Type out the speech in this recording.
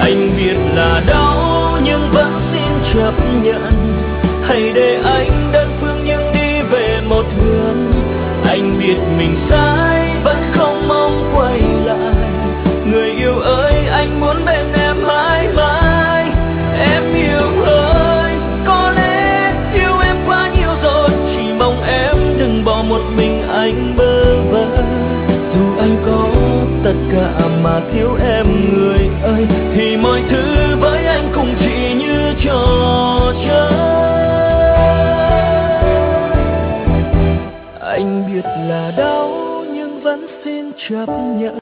Anh biết là đau nhưng vẫn xin chấp nhận, hãy để anh đơn phương nhưng đi về một hướng. Anh biết mình sai vẫn không mong quay lại, người yêu ơi anh muốn bên em mãi mãi. Em yêu ơi, có lẽ yêu em quá nhiều rồi, chỉ mong em đừng bỏ một mình anh bơ vơ. Dù anh có tất cả mà thiếu em người ơi, thì mọi thứ với anh cũng chỉ như trò chơi. Anh biết là đau nhưng vẫn xin chấp nhận.